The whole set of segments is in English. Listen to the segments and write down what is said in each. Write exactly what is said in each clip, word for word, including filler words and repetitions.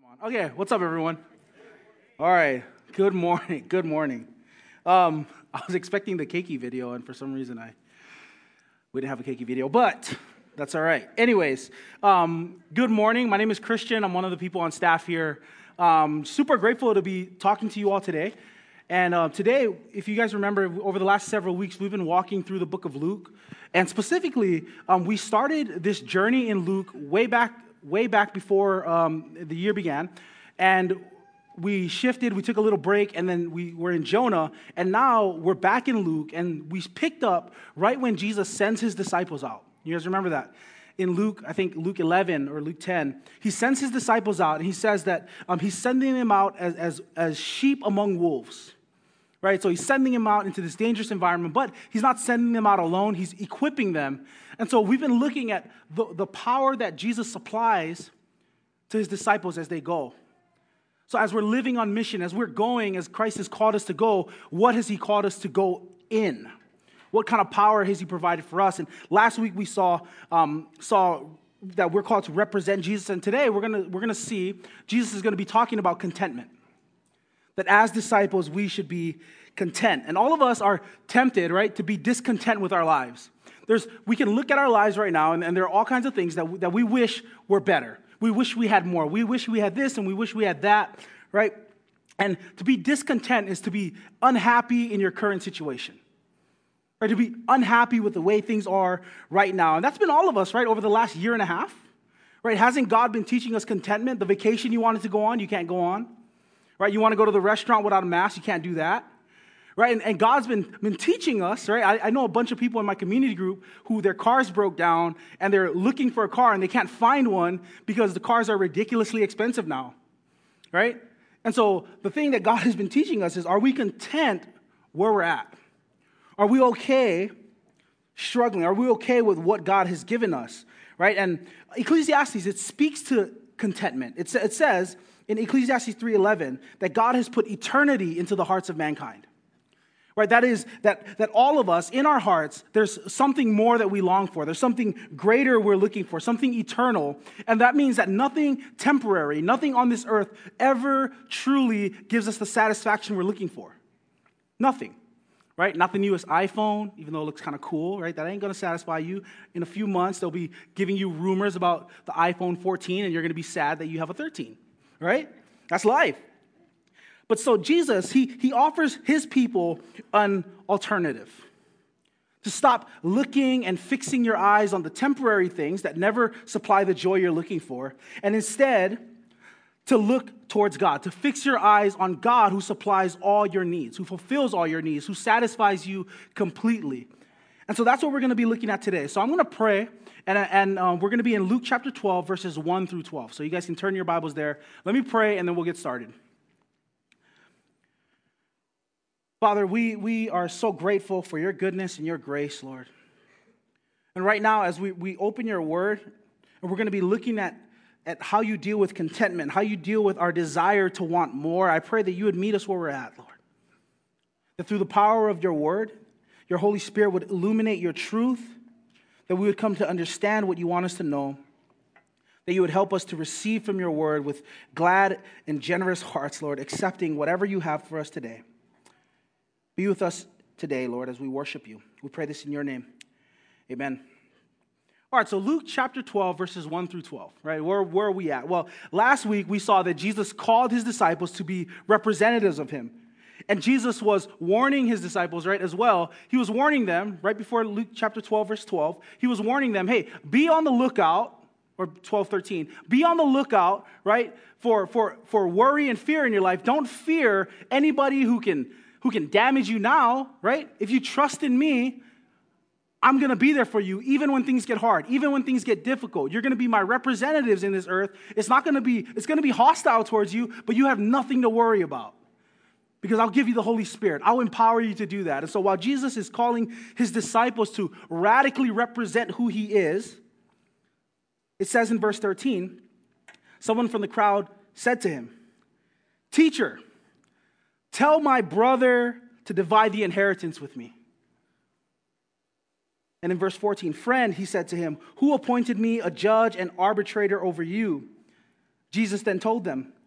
Okay, what's up, everyone? All right, good morning. Good morning. Um, I was expecting the cakey video, and for some reason, I we didn't have a cakey video, but that's all right. Anyways, um, good morning. My name is Christian. I'm one of the people on staff here. Um, super grateful to be talking to you all today. And uh, today, if you guys remember, over the last several weeks, we've been walking through the book of Luke, and specifically, um, we started this journey in Luke way back. way back before um, the year began, and we shifted, we took a little break, and then we were in Jonah, and now we're back in Luke, and we picked up right when Jesus sends his disciples out. You guys remember that? In Luke, I think Luke eleven or Luke ten, he sends his disciples out, and he says that um, he's sending them out as, as, as sheep among wolves. Right, so he's sending them out into this dangerous environment, but he's not sending them out alone. He's equipping them. And so we've been looking at the, the power that Jesus supplies to his disciples as they go. So as we're living on mission, as we're going, as Christ has called us to go, what has he called us to go in? What kind of power has he provided for us? And last week we saw um, saw that we're called to represent Jesus, and today we're gonna we're gonna see Jesus is gonna be talking about contentment. That as disciples, we should be content. And all of us are tempted, right, to be discontent with our lives. There's, we can look at our lives right now, and, and there are all kinds of things that, we, that we wish were better. We wish we had more. We wish we had this, and we wish we had that, right? And to be discontent is to be unhappy in your current situation. Right? To be unhappy with the way things are right now. And that's been all of us, right, over the last year and a half. Right? Hasn't God been teaching us contentment? The vacation you wanted to go on, you can't go on. Right, you want to go to the restaurant without a mask, you can't do that. Right, and, and God's been, been teaching us, right? I, I know a bunch of people in my community group who their cars broke down and they're looking for a car and they can't find one because the cars are ridiculously expensive now. Right? And so the thing that God has been teaching us is, are we content where we're at? Are we okay struggling? Are we okay with what God has given us? Right? And Ecclesiastes, it speaks to contentment. It, it says in Ecclesiastes three eleven that God has put eternity into the hearts of mankind. Right? That is, that, that all of us, in our hearts, there's something more that we long for. There's something greater we're looking for, something eternal. And that means that nothing temporary, nothing on this earth ever truly gives us the satisfaction we're looking for. Nothing. Right? Not the newest iPhone, even though it looks kind of cool, right? That ain't going to satisfy you. In a few months, they'll be giving you rumors about the iPhone fourteen, and you're going to be sad that you have a thirteen. Right? That's life. But so Jesus, he, he offers his people an alternative. To stop looking and fixing your eyes on the temporary things that never supply the joy you're looking for, and instead to look towards God, to fix your eyes on God who supplies all your needs, who fulfills all your needs, who satisfies you completely. And so that's what we're going to be looking at today. So I'm going to pray. And, and um, we're going to be in Luke chapter twelve, verses one through twelve. So you guys can turn your Bibles there. Let me pray, and then we'll get started. Father, we, we are so grateful for your goodness and your grace, Lord. And right now, as we, we open your word, and we're going to be looking at, at how you deal with contentment, how you deal with our desire to want more, I pray that you would meet us where we're at, Lord. That through the power of your word, your Holy Spirit would illuminate your truth, that we would come to understand what you want us to know, that you would help us to receive from your word with glad and generous hearts, Lord, accepting whatever you have for us today. Be with us today, Lord, as we worship you. We pray this in your name. Amen. All right, so Luke chapter twelve, verses one through twelve, right? Where, where are we at? Well, last week we saw that Jesus called his disciples to be representatives of him. And Jesus was warning his disciples, right, as well. He was warning them, right before Luke chapter twelve, verse twelve, he was warning them, hey, be on the lookout, or twelve, thirteen, be on the lookout, right, for, for, for worry and fear in your life. Don't fear anybody who can, who can damage you now, right? If you trust in me, I'm going to be there for you even when things get hard, even when things get difficult. You're going to be my representatives in this earth. It's not going to be, it's going to be hostile towards you, but you have nothing to worry about. Because I'll give you the Holy Spirit. I'll empower you to do that. And so while Jesus is calling his disciples to radically represent who he is, it says in verse thirteen, someone from the crowd said to him, "Teacher, tell my brother to divide the inheritance with me." And in verse fourteen, "Friend," he said to him, "who appointed me a judge and arbitrator over you?" Jesus then told them,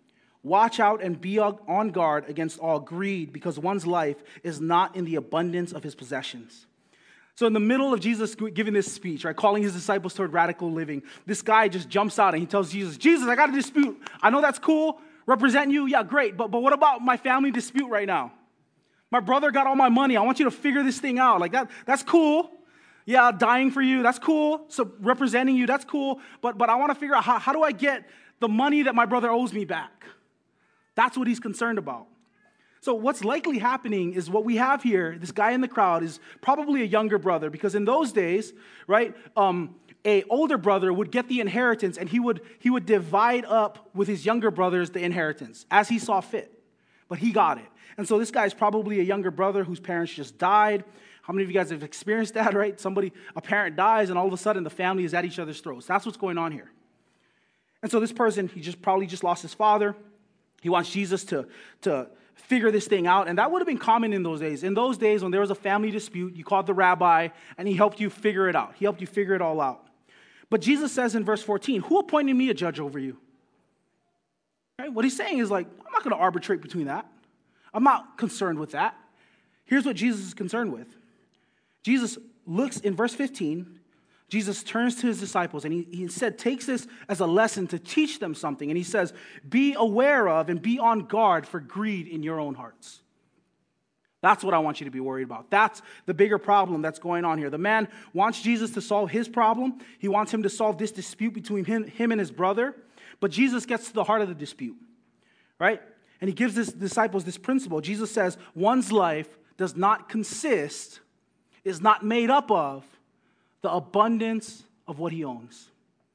Watch out and be on guard against all greed, because one's life is not in the abundance of his possessions. So in the middle of Jesus giving this speech, right, calling his disciples toward radical living, this guy just jumps out and he tells Jesus, Jesus, I got a dispute. I know that's cool, represent you, yeah, great, but, but what about my family dispute right now? My brother got all my money. I want you to figure this thing out. Like that, that's cool. Yeah, dying for you, that's cool. So representing you, that's cool. But, but I want to figure out how, how do I get the money that my brother owes me back? That's what he's concerned about. So what's likely happening is what we have here, this guy in the crowd is probably a younger brother, because in those days, right, um, a older brother would get the inheritance and he would, he would divide up with his younger brothers the inheritance as he saw fit. But he got it. And so this guy is probably a younger brother whose parents just died. How many of you guys have experienced that, right? Somebody, a parent dies and all of a sudden the family is at each other's throats. That's what's going on here. And so this person, he just probably just lost his father. He wants Jesus to, to figure this thing out. And that would have been common in those days. In those days, when there was a family dispute, you called the rabbi, and he helped you figure it out. He helped you figure it all out. But Jesus says in verse fourteen, who appointed me a judge over you? Right? What he's saying is like, I'm not going to arbitrate between that. I'm not concerned with that. Here's what Jesus is concerned with. Jesus looks in verse fifteen. Jesus turns to his disciples and he, he said, takes this as a lesson to teach them something. And he says, be aware of and be on guard for greed in your own hearts. That's what I want you to be worried about. That's the bigger problem that's going on here. The man wants Jesus to solve his problem. He wants him to solve this dispute between him, him and his brother. But Jesus gets to the heart of the dispute, right? And he gives his disciples this principle. Jesus says, one's life does not consist, is not made up of, the abundance of what he owns.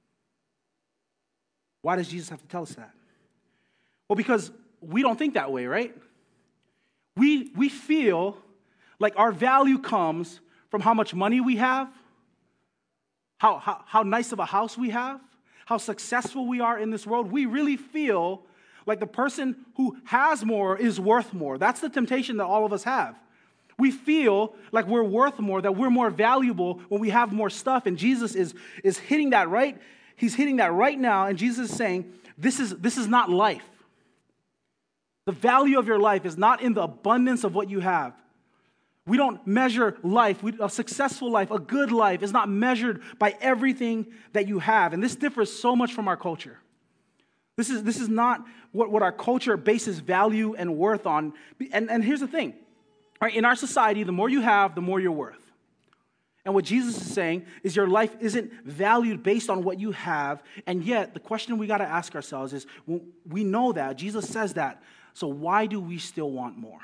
Why does Jesus have to tell us that? Well, because we don't think that way, right? We, we feel like our value comes from how much money we have, how, how, how nice of a house we have, how successful we are in this world. We really feel like the person who has more is worth more. That's the temptation that all of us have. We feel like we're worth more, that we're more valuable when we have more stuff. And Jesus is, is hitting that right. He's hitting that right now. And Jesus is saying, this is, this is not life. The value of your life is not in the abundance of what you have. We don't measure life. We, a successful life, a good life is not measured by everything that you have. And this differs so much from our culture. This is, this is not what, what our culture bases value and worth on. And, and here's the thing. Right, in our society, the more you have, the more you're worth. And what Jesus is saying is your life isn't valued based on what you have. And yet, the question we got to ask ourselves is, well, we know that. Jesus says that. So why do we still want more?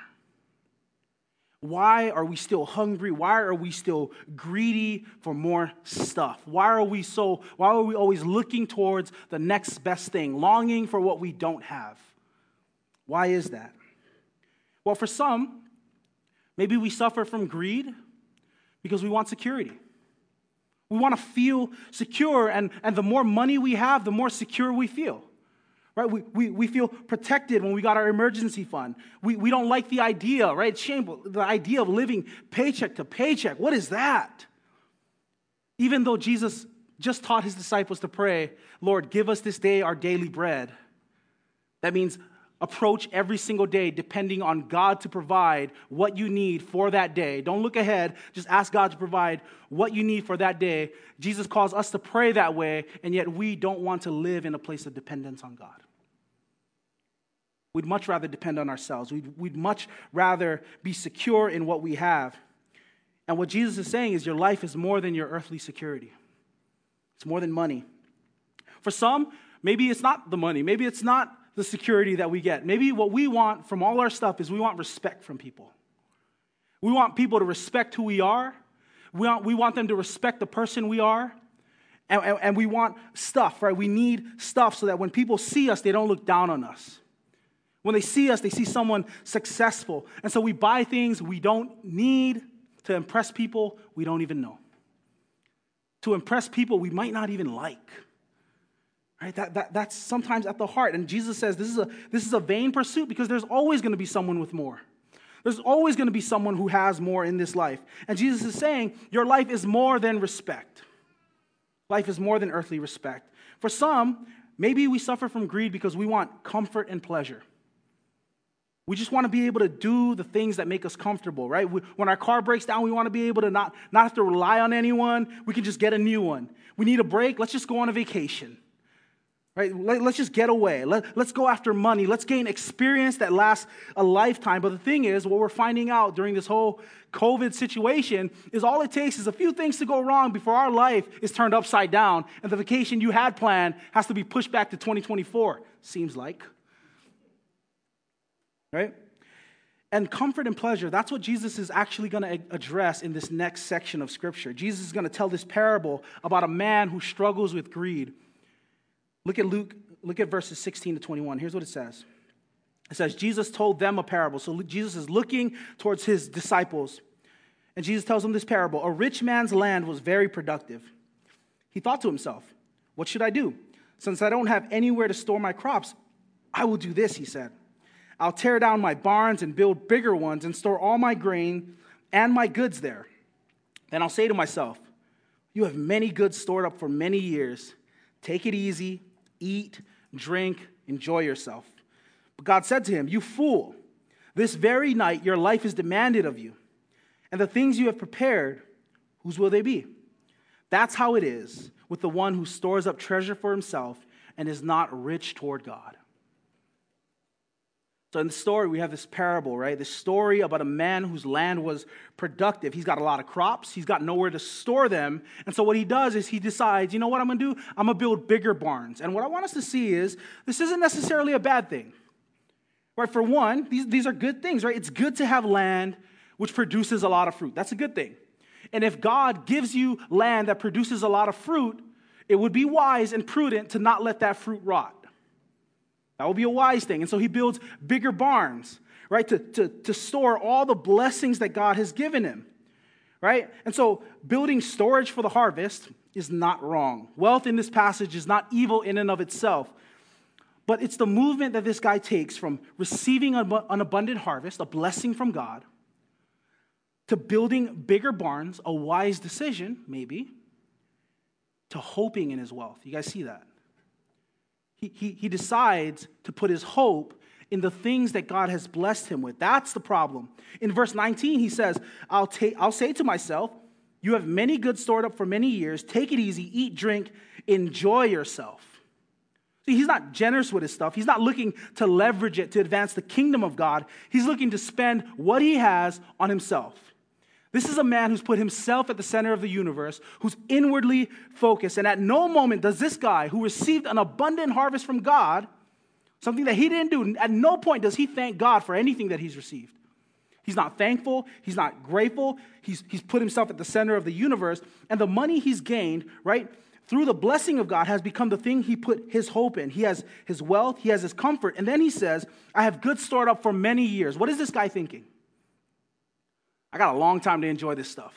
Why are we still hungry? Why are we still greedy for more stuff? Why are we so, why are we always looking towards the next best thing, longing for what we don't have? Why is that? Well, for some, maybe we suffer from greed because we want security. We want to feel secure, and, and the more money we have, the more secure we feel. Right? We, we, we feel protected when we got our emergency fund. We, we don't like the idea, right? It's shameful, the idea of living paycheck to paycheck. What is that? Even though Jesus just taught his disciples to pray, Lord, give us this day our daily bread. That means approach every single day depending on God to provide what you need for that day. Don't look ahead. Just ask God to provide what you need for that day. Jesus calls us to pray that way, and yet we don't want to live in a place of dependence on God. We'd much rather depend on ourselves. We'd, we'd much rather be secure in what we have. And what Jesus is saying is your life is more than your earthly security. It's more than money. For some, maybe it's not the money. Maybe it's not the security that we get. Maybe what we want from all our stuff is we want respect from people. We want people to respect who we are. We want, we want them to respect the person we are. And, and, and we want stuff, right? We need stuff so that when people see us, they don't look down on us. When they see us, they see someone successful. And so we buy things we don't need to impress people we don't even know. To impress people we might not even like. Right? That, that, that's sometimes at the heart. And Jesus says this is a, this is a vain pursuit because there's always going to be someone with more. There's always going to be someone who has more in this life. And Jesus is saying your life is more than respect. Life is more than earthly respect. For some, Maybe we suffer from greed because we want comfort and pleasure. We just want to be able to do the things that make us comfortable, right? We, when our car breaks down, we want to be able to not, not have to rely on anyone. We can just get a new one. We need a break. Let's just go on a vacation, right? Let, let's just get away. Let, let's go after money. Let's gain experience that lasts a lifetime. But the thing is, what we're finding out during this whole COVID situation is all it takes is a few things to go wrong before our life is turned upside down and the vacation you had planned has to be pushed back to twenty twenty-four, seems like. Right? And comfort and pleasure, that's what Jesus is actually going to address in this next section of Scripture. Jesus is going to tell this parable about a man who struggles with greed. Look at Luke, look at verses sixteen to twenty-one. Here's what it says. It says, Jesus told them a parable. So Jesus is looking towards his disciples. And Jesus tells them this parable. A rich man's land was very productive. He thought to himself, what should I do? Since I don't have anywhere to store my crops, I will do this, he said. I'll tear down my barns and build bigger ones and store all my grain and my goods there. Then I'll say to myself, you have many goods stored up for many years. Take it easy, eat, drink, enjoy yourself. But God said to him, you fool, this very night your life is demanded of you. And the things you have prepared, whose will they be? That's how it is with the one who stores up treasure for himself and is not rich toward God. So in the story, we have this parable, right? This story about a man whose land was productive. He's got a lot of crops. He's got nowhere to store them. And so what he does is he decides, you know what I'm going to do? I'm going to build bigger barns. And what I want us to see is this isn't necessarily a bad thing. Right? For one, these, these are good things, right? It's good to have land which produces a lot of fruit. That's a good thing. And if God gives you land that produces a lot of fruit, it would be wise and prudent to not let that fruit rot. That will be a wise thing. And so he builds bigger barns, right, to, to, to store all the blessings that God has given him, right? And so building storage for the harvest is not wrong. Wealth in this passage is not evil in and of itself, but it's the movement that this guy takes from receiving an abundant harvest, a blessing from God, to building bigger barns, a wise decision, maybe, to hoping in his wealth. You guys see that? He, he, he decides to put his hope in the things that God has blessed him with. That's the problem. In verse nineteen, he says, I'll, ta- I'll say to myself, you have many goods stored up for many years. Take it easy, eat, drink, enjoy yourself. See, he's not generous with his stuff. He's not looking to leverage it to advance the kingdom of God. He's looking to spend what he has on himself. This is a man who's put himself at the center of the universe, who's inwardly focused. And at no moment does this guy who received an abundant harvest from God, something that he didn't do, at no point does he thank God for anything that he's received. He's not thankful. He's not grateful. He's, he's put himself at the center of the universe. And the money he's gained, right, through the blessing of God has become the thing he put his hope in. He has his wealth. He has his comfort. And then he says, I have goods stored up for many years. What is this guy thinking? I got a long time to enjoy this stuff.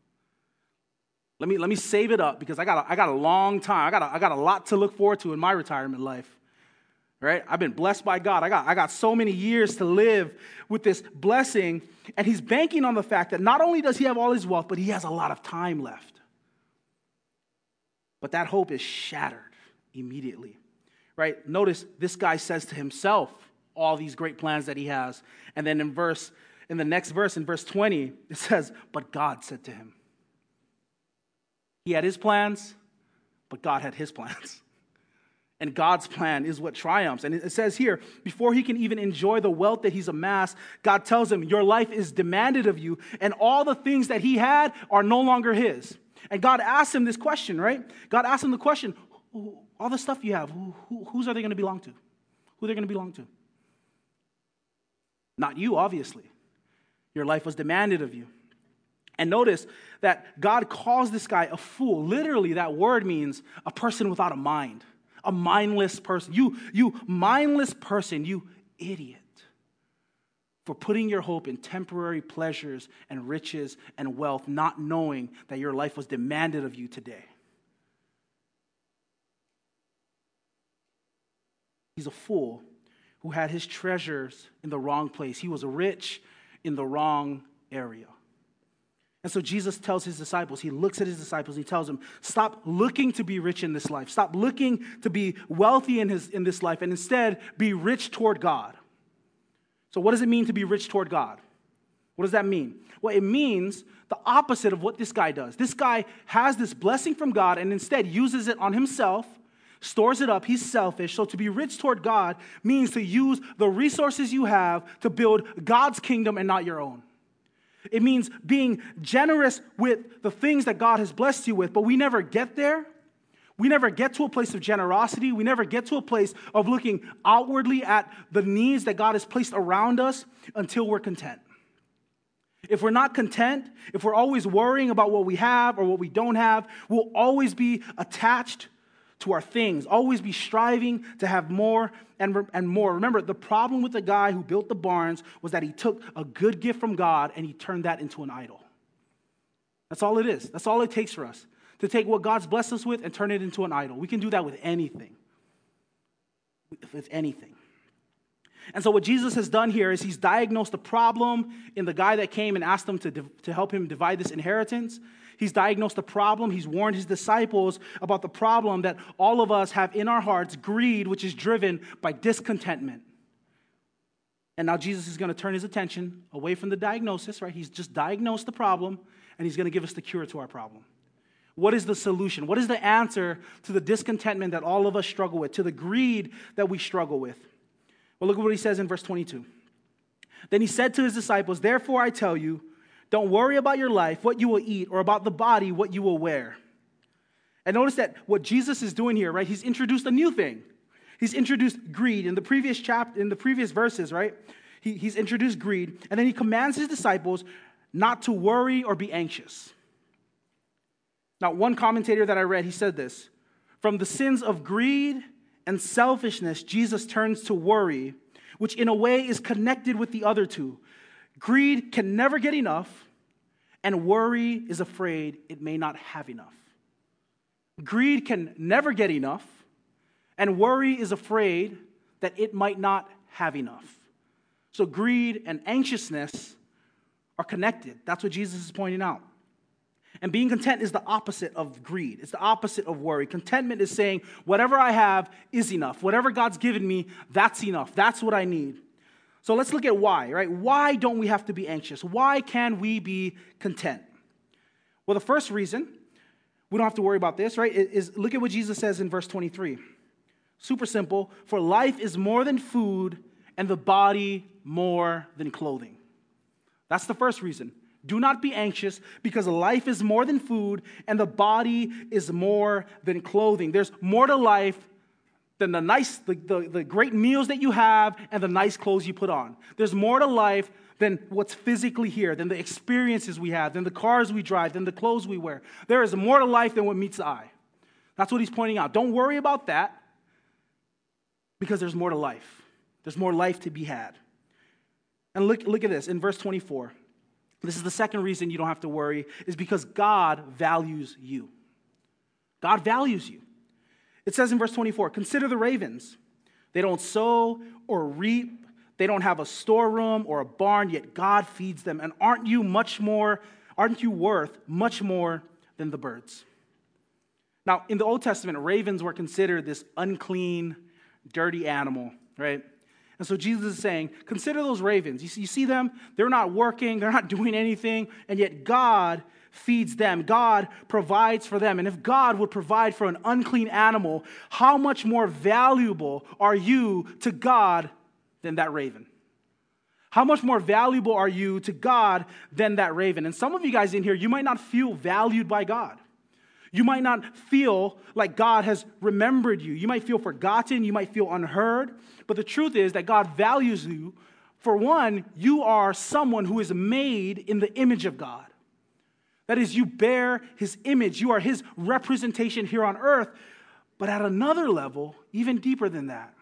Let me, let me save it up because I got a, I got a long time. I got a, I got a lot to look forward to in my retirement life. Right? I've been blessed by God. I got, I got so many years to live with this blessing. And he's banking on the fact that not only does he have all his wealth, but he has a lot of time left. But that hope is shattered immediately. Right? Notice this guy says to himself all these great plans that he has. And then in verse In the next verse, in verse twenty, it says, but God said to him. He had his plans, but God had his plans. And God's plan is what triumphs. And it says here, before he can even enjoy the wealth that he's amassed, God tells him, your life is demanded of you, and all the things that he had are no longer his. And God asks him this question, right? God asks him the question, all the stuff you have, who, who, whose are they going to belong to? Who are they going to belong to? Not you, obviously. Your life was demanded of you. And notice that God calls this guy a fool. Literally, that word means a person without a mind, a mindless person. You, you mindless person, you idiot, for putting your hope in temporary pleasures and riches and wealth, not knowing that your life was demanded of you today. He's a fool who had his treasures in the wrong place. He was rich in the wrong area. And so Jesus tells his disciples, he looks at his disciples, he tells them, stop looking to be rich in this life. Stop looking to be wealthy in, his, in this life, and instead be rich toward God. So what does it mean to be rich toward God? What does that mean? Well, it means the opposite of what this guy does. This guy has this blessing from God and instead uses it on himself, stores it up. He's selfish. So to be rich toward God means to use the resources you have to build God's kingdom and not your own. It means being generous with the things that God has blessed you with, but we never get there. We never get to a place of generosity. We never get to a place of looking outwardly at the needs that God has placed around us until we're content. If we're not content, if we're always worrying about what we have or what we don't have, we'll always be attached to our things, always be striving to have more and, and more. Remember, the problem with the guy who built the barns was that he took a good gift from God and he turned that into an idol. That's all it is. That's all it takes for us, to take what God's blessed us with and turn it into an idol. We can do that with anything. With anything. And so what Jesus has done here is he's diagnosed the problem in the guy that came and asked him to, to help him divide this inheritance. He's diagnosed the problem. He's warned his disciples about the problem that all of us have in our hearts, greed, which is driven by discontentment. And now Jesus is going to turn his attention away from the diagnosis, right? He's just diagnosed the problem, and he's going to give us the cure to our problem. What is the solution? What is the answer to the discontentment that all of us struggle with, to the greed that we struggle with? Well, look at what he says in verse twenty-two. Then he said to his disciples, therefore I tell you, don't worry about your life, what you will eat, or about the body, what you will wear. And notice that what Jesus is doing here, right? He's introduced a new thing. He's introduced greed in the previous chapter, in the previous verses, right? He, he's introduced greed, and then he commands his disciples not to worry or be anxious. Now, one commentator that I read, he said this: from the sins of greed and selfishness, Jesus turns to worry, which in a way is connected with the other two. Greed can never get enough, and worry is afraid it may not have enough. Greed can never get enough, and worry is afraid that it might not have enough. So greed and anxiousness are connected. That's what Jesus is pointing out. And being content is the opposite of greed. It's the opposite of worry. Contentment is saying, whatever I have is enough. Whatever God's given me, that's enough. That's what I need. So let's look at why, right? Why don't we have to be anxious? Why can we be content? Well, the first reason, we don't have to worry about this, right, is look at what Jesus says in verse twenty-three. Super simple. For life is more than food, and the body more than clothing. That's the first reason. Do not be anxious, because life is more than food, and the body is more than clothing. There's more to life than the nice, the, the, the great meals that you have and the nice clothes you put on. There's more to life than what's physically here, than the experiences we have, than the cars we drive, than the clothes we wear. There is more to life than what meets the eye. That's what he's pointing out. Don't worry about that, because there's more to life. There's more life to be had. And look, look at this in verse twenty-four. This is the second reason you don't have to worry, is because God values you. God values you. It says in verse twenty-four, consider the ravens. They don't sow or reap. They don't have a storeroom or a barn, yet God feeds them. And aren't you much more, aren't you worth much more than the birds? Now, in the Old Testament, ravens were considered this unclean, dirty animal, right? And so Jesus is saying, consider those ravens. You see, you see them? They're not working. They're not doing anything. And yet God feeds them. God provides for them. And if God would provide for an unclean animal, how much more valuable are you to God than that raven? How much more valuable are you to God than that raven? And some of you guys in here, you might not feel valued by God. You might not feel like God has remembered you. You might feel forgotten. You might feel unheard. But the truth is that God values you. For one, you are someone who is made in the image of God. That is, you bear his image. You are his representation here on earth. But at another level, even deeper than that,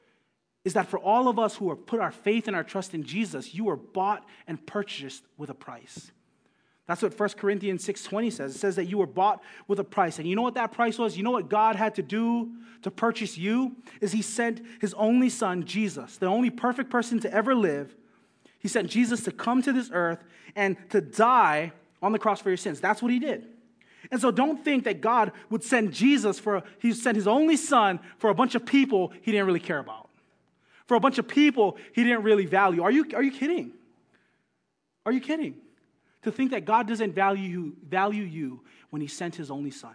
is that for all of us who have put our faith and our trust in Jesus, you are bought and purchased with a price. That's what First Corinthians six twenty says. It says that you were bought with a price. And you know what that price was? You know what God had to do to purchase you? Is he sent his only son, Jesus, the only perfect person to ever live. He sent Jesus to come to this earth and to die on the cross for your sins. That's what he did. And so don't think that God would send Jesus for, a, he sent his only son for a bunch of people he didn't really care about. For a bunch of people he didn't really value. Are you, are you kidding? Are you kidding? To think that God doesn't value you, value you when he sent his only son.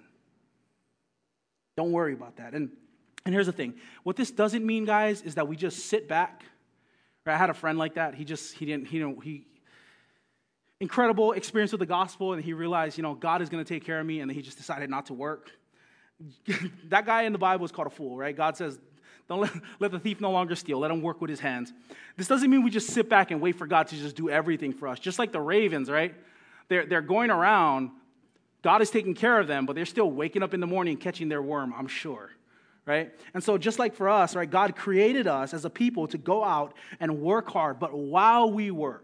Don't worry about that. And, and here's the thing. What this doesn't mean, guys, is that we just sit back. Right? I had a friend like that. He just, he didn't, he, you know, he, incredible experience with the gospel, and he realized, you know, God is going to take care of me, and then he just decided not to work. That guy in the Bible is called a fool, right? God says, don't let, let the thief no longer steal. Let him work with his hands. This doesn't mean we just sit back and wait for God to just do everything for us. Just like the ravens, right? They're, they're going around. God is taking care of them, but they're still waking up in the morning and catching their worm, I'm sure, right? And so just like for us, right, God created us as a people to go out and work hard, but while we work,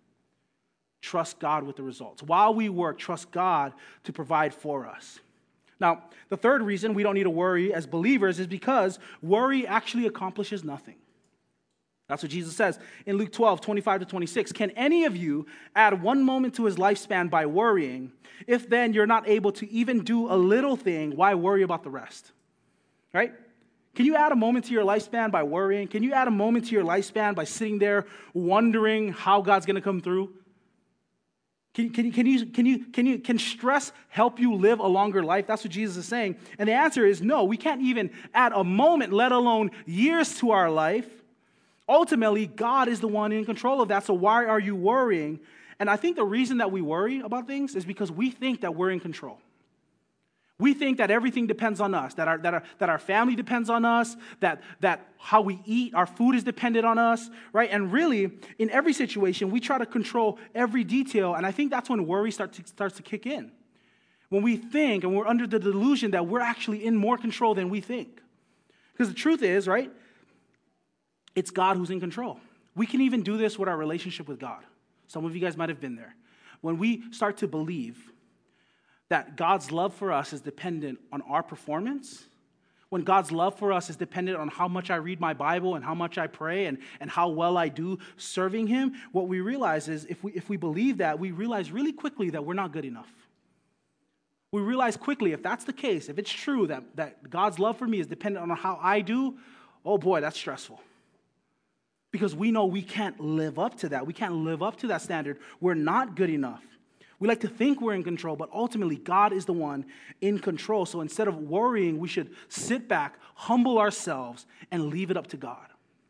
trust God with the results. While we work, trust God to provide for us. Now, the third reason we don't need to worry as believers is because worry actually accomplishes nothing. That's what Jesus says in Luke twelve, twenty-five to twenty-six. Can any of you add one moment to his lifespan by worrying? If then you're not able to even do a little thing, why worry about the rest? Right? Can you add a moment to your lifespan by worrying? Can you add a moment to your lifespan by sitting there wondering how God's going to come through? Can, can, can, you, can, you, can, you, can stress help you live a longer life? That's what Jesus is saying. And the answer is no. We can't even add a moment, let alone years to our life. Ultimately, God is the one in control of that. So why are you worrying? And I think the reason that we worry about things is because we think that we're in control. We think that everything depends on us, that our, that our, that our family depends on us, that, that how we eat, our food is dependent on us, right? And really, in every situation, we try to control every detail, and I think that's when worry start to, starts to kick in. When we think and we're under the delusion that we're actually in more control than we think. Because the truth is, right, it's God who's in control. We can even do this with our relationship with God. Some of you guys might have been there. When we start to believe that God's love for us is dependent on our performance, when God's love for us is dependent on how much I read my Bible and how much I pray and, and how well I do serving him, what we realize is if we, if we believe that, we realize really quickly that we're not good enough. We realize quickly, if that's the case, if it's true that, that God's love for me is dependent on how I do, oh boy, that's stressful. Because we know we can't live up to that. We can't live up to that standard. We're not good enough. We like to think we're in control, but ultimately God is the one in control. So instead of worrying, we should sit back, humble ourselves, and leave it up to God.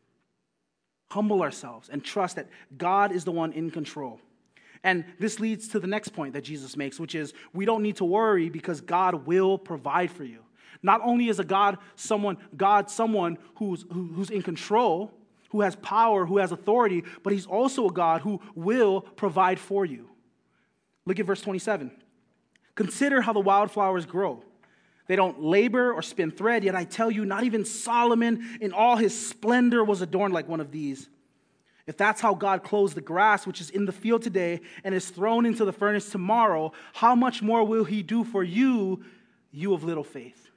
Humble ourselves and trust that God is the one in control. And this leads to the next point that Jesus makes, which is we don't need to worry because God will provide for you. Not only is a God someone, God someone who's, who, who's in control, who has power, who has authority, but he's also a God who will provide for you. Look at verse twenty-seven. Consider how the wildflowers grow. They don't labor or spin thread, yet I tell you, not even Solomon in all his splendor was adorned like one of these. If that's how God clothes the grass, which is in the field today and is thrown into the furnace tomorrow, how much more will he do for you, you of little faith?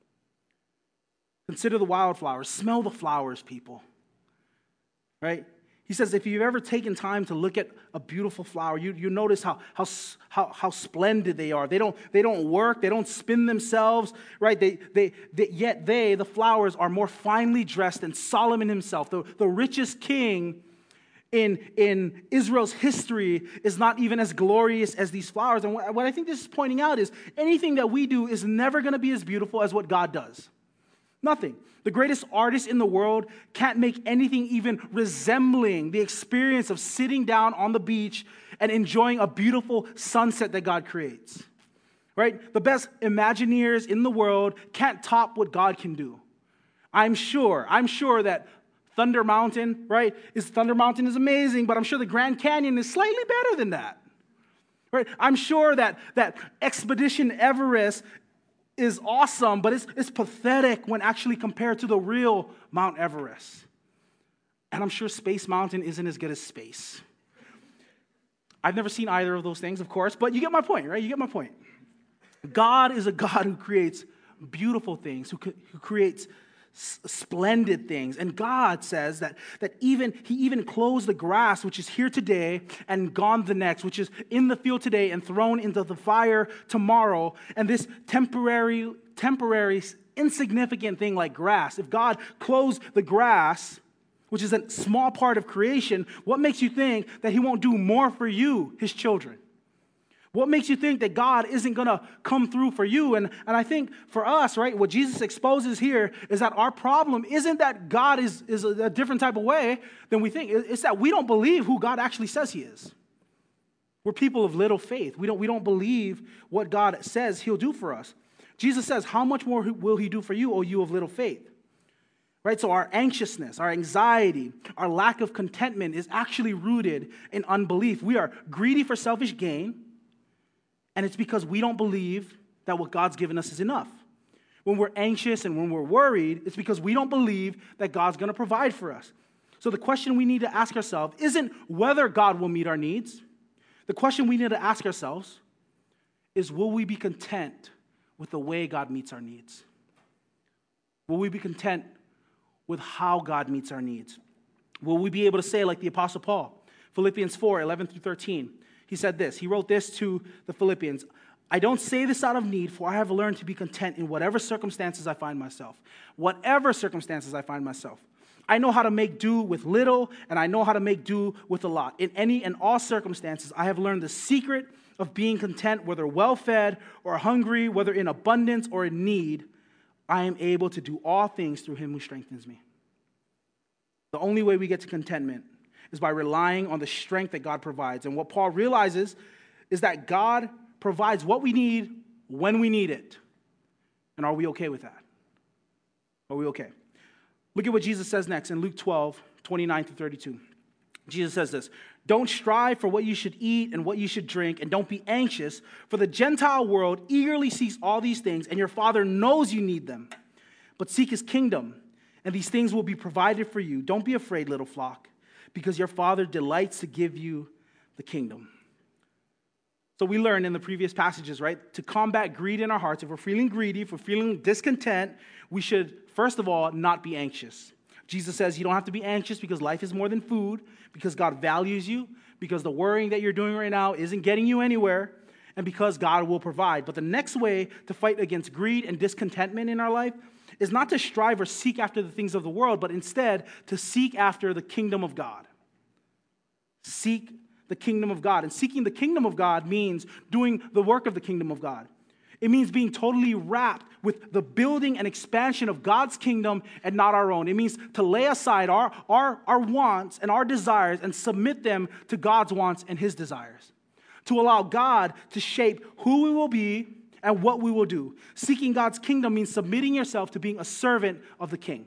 Consider the wildflowers. Smell the flowers, people. Right? He says, if you've ever taken time to look at a beautiful flower, you, you notice how, how, how, how splendid they are. They don't, they don't work. They don't spin themselves, right? They, they, they, yet they, the flowers, are more finely dressed than Solomon himself. The, the richest king in, in Israel's history is not even as glorious as these flowers. And what, what I think this is pointing out is anything that we do is never going to be as beautiful as what God does. Nothing. The greatest artist in the world can't make anything even resembling the experience of sitting down on the beach and enjoying a beautiful sunset that God creates. Right? The best Imagineers in the world can't top what God can do. I'm sure, I'm sure that Thunder Mountain, right, is Thunder Mountain is amazing, but I'm sure the Grand Canyon is slightly better than that. Right? I'm sure that, that Expedition Everest is awesome, but it's, it's pathetic when actually compared to the real Mount Everest. And I'm sure Space Mountain isn't as good as space. I've never seen either of those things, of course, but you get my point, right? You get my point. God is a God who creates beautiful things, who, who creates s- splendid things. And God says that, that even He even clothes the grass, which is here today and gone the next, which is in the field today and thrown into the fire tomorrow. And this temporary, temporary, insignificant thing like grass, if God clothes the grass, which is a small part of creation, what makes you think that He won't do more for you, His children? What makes you think that God isn't going to come through for you? And, and I think for us, right, what Jesus exposes here is that our problem isn't that God is, is a, a different type of way than we think. It's that we don't believe who God actually says He is. We're people of little faith. We don't, we don't believe what God says He'll do for us. Jesus says, how much more will He do for you, O you of little faith? Right, so our anxiousness, our anxiety, our lack of contentment is actually rooted in unbelief. We are greedy for selfish gain, and it's because we don't believe that what God's given us is enough. When we're anxious and when we're worried, it's because we don't believe that God's going to provide for us. So the question we need to ask ourselves isn't whether God will meet our needs. The question we need to ask ourselves is, will we be content with the way God meets our needs? Will we be content with how God meets our needs? Will we be able to say, like the Apostle Paul, Philippians four, eleven through thirteen, he said this, he wrote this to the Philippians, I don't say this out of need, for I have learned to be content in whatever circumstances I find myself. Whatever circumstances I find myself. I know how to make do with little, and I know how to make do with a lot. In any and all circumstances, I have learned the secret of being content, whether well-fed or hungry, whether in abundance or in need. I am able to do all things through Him who strengthens me. The only way we get to contentment is by relying on the strength that God provides. And what Paul realizes is that God provides what we need when we need it. And are we okay with that? Are we okay? Look at what Jesus says next in Luke twelve, twenty-nine through thirty-two. Jesus says this, don't strive for what you should eat and what you should drink, and don't be anxious, for the Gentile world eagerly seeks all these things, and your Father knows you need them. But seek His kingdom, and these things will be provided for you. Don't be afraid, little flock, because your Father delights to give you the kingdom. So we learned in the previous passages, right, to combat greed in our hearts, if we're feeling greedy, if we're feeling discontent, we should, first of all, not be anxious. Jesus says you don't have to be anxious because life is more than food, because God values you, because the worrying that you're doing right now isn't getting you anywhere, and because God will provide. But the next way to fight against greed and discontentment in our life is not to strive or seek after the things of the world, but instead to seek after the kingdom of God. Seek the kingdom of God. And seeking the kingdom of God means doing the work of the kingdom of God. It means being totally wrapped with the building and expansion of God's kingdom and not our own. It means to lay aside our, our, our wants and our desires and submit them to God's wants and His desires. To allow God to shape who we will be and what we will do. Seeking God's kingdom means submitting yourself to being a servant of the King.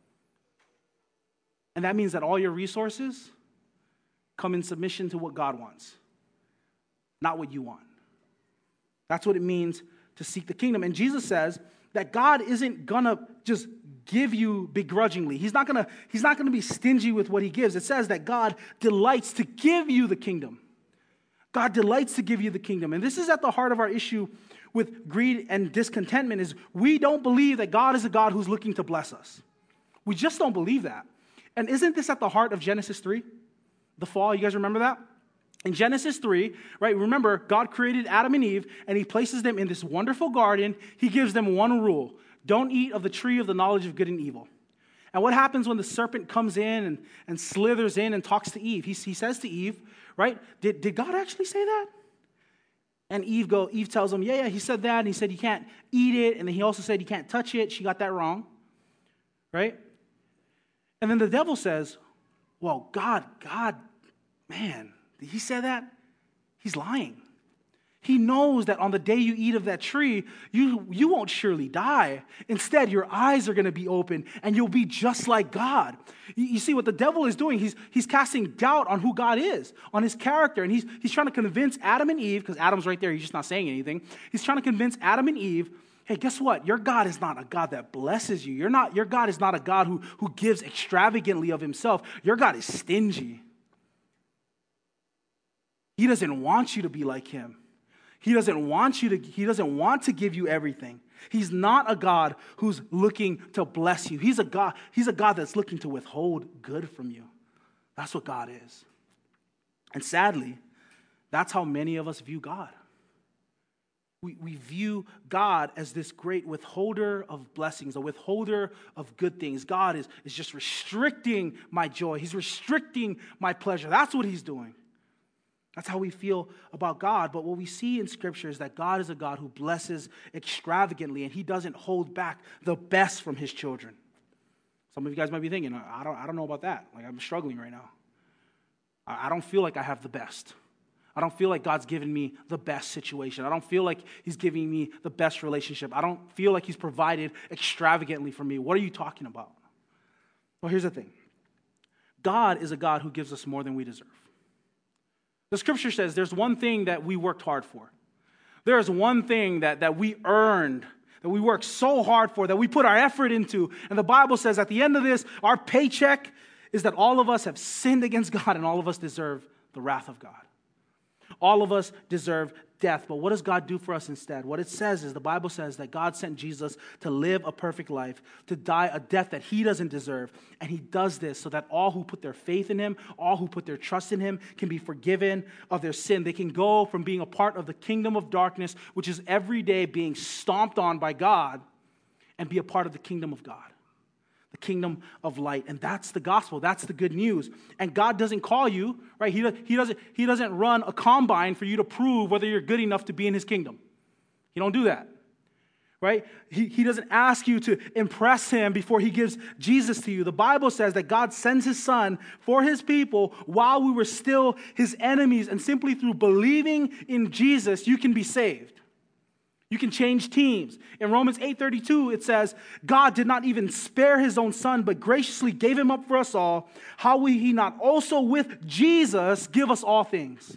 And that means that all your resources come in submission to what God wants, not what you want. That's what it means to seek the kingdom. And Jesus says that God isn't going to just give you begrudgingly. He's not going to he's not going to be stingy with what He gives. It says that God delights to give you the kingdom. God delights to give you the kingdom. And this is at the heart of our issue with greed and discontentment, is we don't believe that God is a God who's looking to bless us. We just don't believe that. And isn't this at the heart of Genesis three? The fall, you guys remember that? In Genesis three, right, remember, God created Adam and Eve, and He places them in this wonderful garden. He gives them one rule. Don't eat of the tree of the knowledge of good and evil. And what happens when the serpent comes in and, and slithers in and talks to Eve? He, he says to Eve, right, did, did God actually say that? And Eve go. Eve tells him, yeah, yeah, He said that. And He said you can't eat it. And then He also said you can't touch it. She got that wrong, right? And then the devil says, well, God, God, man, did He say that? He's lying. He knows that on the day you eat of that tree, you, you won't surely die. Instead, your eyes are going to be open, and you'll be just like God. You, you see what the devil is doing? He's, he's casting doubt on who God is, on His character, and he's, he's trying to convince Adam and Eve, because Adam's right there, he's just not saying anything. He's trying to convince Adam and Eve, hey, guess what? Your God is not a God that blesses you. You're not, your God is not a God who, who gives extravagantly of Himself. Your God is stingy. He doesn't want you to be like Him. He doesn't want you to, he doesn't want to give you everything. He's not a God who's looking to bless you. He's a God, he's a God that's looking to withhold good from you. That's what God is. And sadly, that's how many of us view God. We, we view God as this great withholder of blessings, a withholder of good things. God is, is just restricting my joy. He's restricting my pleasure. That's what he's doing. That's how we feel about God. But what we see in Scripture is that God is a God who blesses extravagantly, and he doesn't hold back the best from his children. Some of you guys might be thinking, I don't, I don't know about that. Like, I'm struggling right now. I, I don't feel like I have the best. I don't feel like God's given me the best situation. I don't feel like he's giving me the best relationship. I don't feel like he's provided extravagantly for me. What are you talking about? Well, here's the thing. God is a God who gives us more than we deserve. The Scripture says there's one thing that we worked hard for. There is one thing that, that we earned, that we worked so hard for, that we put our effort into. And the Bible says at the end of this, our paycheck is that all of us have sinned against God and all of us deserve the wrath of God. All of us deserve death. But what does God do for us instead? What it says is, the Bible says that God sent Jesus to live a perfect life, to die a death that he doesn't deserve. And he does this so that all who put their faith in him, all who put their trust in him, can be forgiven of their sin. They can go from being a part of the kingdom of darkness, which is every day being stomped on by God, and be a part of the kingdom of God. The kingdom of light. And that's the gospel. That's the good news. And God doesn't call you, right? He, he, doesn't, he doesn't run a combine for you to prove whether you're good enough to be in his kingdom. He don't do that, right? He, he doesn't ask you to impress him before he gives Jesus to you. The Bible says that God sends his son for his people while we were still his enemies. And simply through believing in Jesus, you can be saved. You can change teams. In Romans eight thirty-two, it says, God did not even spare his own son, but graciously gave him up for us all. How will he not also with Jesus give us all things?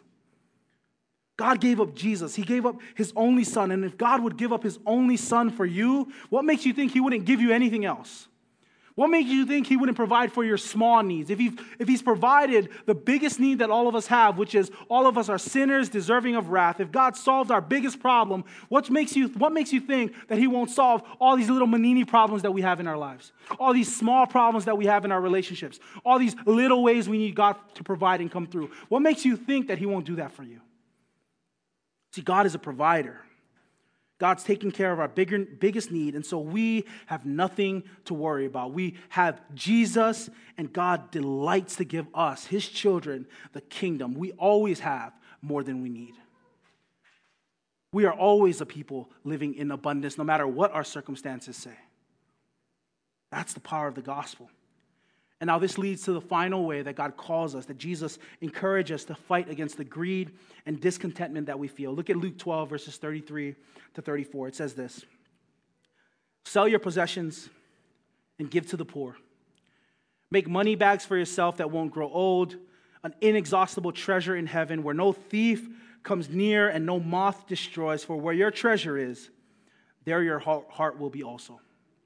God gave up Jesus. He gave up his only son. And if God would give up his only son for you, what makes you think he wouldn't give you anything else? What makes you think he wouldn't provide for your small needs? If, he, if he's provided the biggest need that all of us have, which is all of us are sinners deserving of wrath, if God solved our biggest problem, what makes you, what makes you think that he won't solve all these little manini problems that we have in our lives? All these small problems that we have in our relationships? All these little ways we need God to provide and come through? What makes you think that he won't do that for you? See, God is a provider. God's taking care of our bigger, biggest need, and so we have nothing to worry about. We have Jesus, and God delights to give us, his children, the kingdom. We always have more than we need. We are always a people living in abundance, no matter what our circumstances say. That's the power of the gospel. And now this leads to the final way that God calls us, that Jesus encourages us to fight against the greed and discontentment that we feel. Look at Luke twelve, verses thirty-three to thirty-four. It says this: sell your possessions and give to the poor. Make money bags for yourself that won't grow old, an inexhaustible treasure in heaven where no thief comes near and no moth destroys. For where your treasure is, there your heart will be also.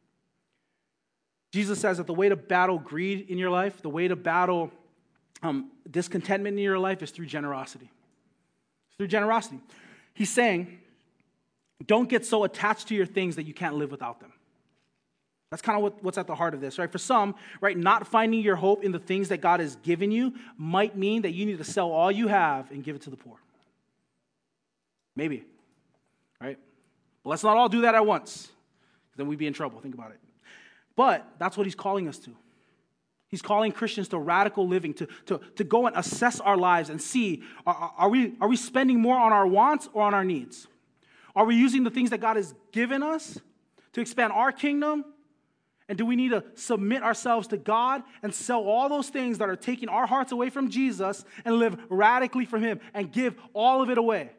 Jesus says that the way to battle greed in your life, the way to battle um, discontentment in your life is through generosity. It's through generosity. He's saying, don't get so attached to your things that you can't live without them. That's kind of what, what's at the heart of this, right? For some, right, not finding your hope in the things that God has given you might mean that you need to sell all you have and give it to the poor. Maybe, right? But let's not all do that at once. Then we'd be in trouble. Think about it. But that's what he's calling us to. He's calling Christians to radical living, to, to, to go and assess our lives and see, are, are, we, are we spending more on our wants or on our needs? Are we using the things that God has given us to expand our kingdom? And do we need to submit ourselves to God and sell all those things that are taking our hearts away from Jesus and live radically from him and give all of it away?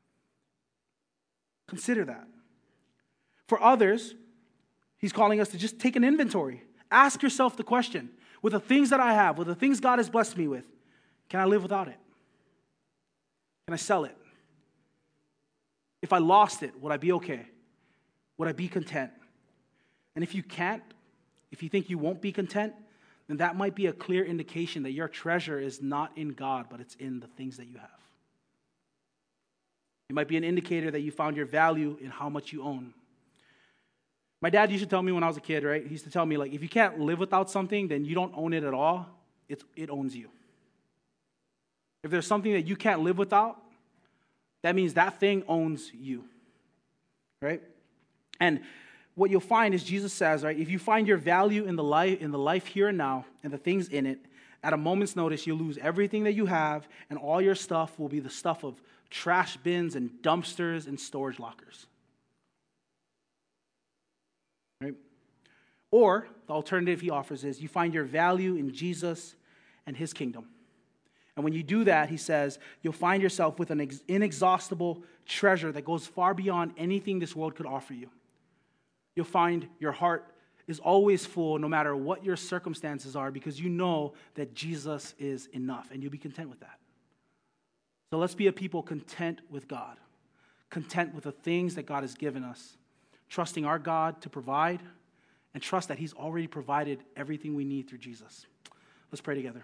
Consider that. For others, he's calling us to just take an inventory. Ask yourself the question, with the things that I have, with the things God has blessed me with, can I live without it? Can I sell it? If I lost it, would I be okay? Would I be content? And if you can't, if you think you won't be content, then that might be a clear indication that your treasure is not in God, but it's in the things that you have. It might be an indicator that you found your value in how much you own. My dad used to tell me when I was a kid, right? He used to tell me, like, if you can't live without something, then you don't own it at all. It's, it owns you. If there's something that you can't live without, that means that thing owns you, right? And what you'll find is Jesus says, right, if you find your value in the life, in the life here and now and the things in it, at a moment's notice, you'll lose everything that you have, and all your stuff will be the stuff of trash bins and dumpsters and storage lockers. Right? Or the alternative he offers is you find your value in Jesus and his kingdom. And when you do that, he says, you'll find yourself with an inexhaustible treasure that goes far beyond anything this world could offer you. You'll find your heart is always full no matter what your circumstances are, because you know that Jesus is enough, and you'll be content with that. So let's be a people content with God, content with the things that God has given us, trusting our God to provide, and trust that he's already provided everything we need through Jesus. Let's pray together.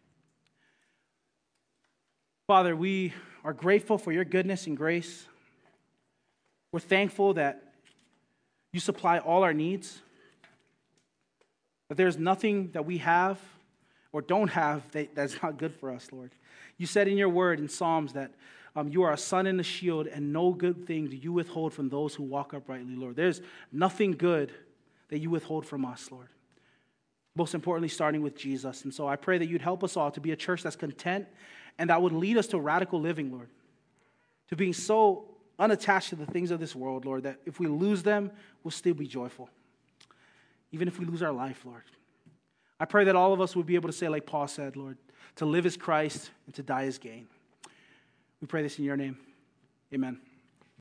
Father, we are grateful for your goodness and grace. We're thankful that you supply all our needs, that there's nothing that we have or don't have that, that's not good for us, Lord. You said in your word in Psalms that um, you are a sun and a shield, and no good thing do you withhold from those who walk uprightly, Lord. There's nothing good that you withhold from us, Lord. Most importantly, starting with Jesus. And so I pray that you'd help us all to be a church that's content, and that would lead us to radical living, Lord. To being so unattached to the things of this world, Lord, that if we lose them, we'll still be joyful. Even if we lose our life, Lord. I pray that all of us would be able to say, like Paul said, Lord, to live is Christ and to die is gain. We pray this in your name. Amen.